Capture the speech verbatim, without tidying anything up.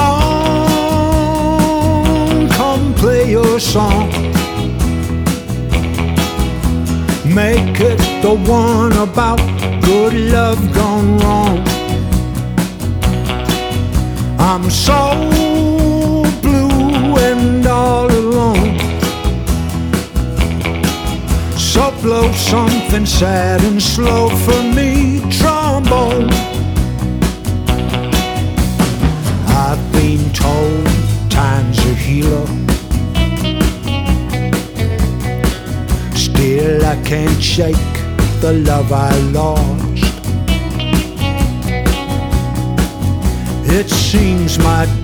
on, come play your song. Make it the one about good love gone wrong. I'm so blue and all alone, so blow something sad and slow for me, trombone. I've been told time's a healer, still I can't shake the love I lost. It seems my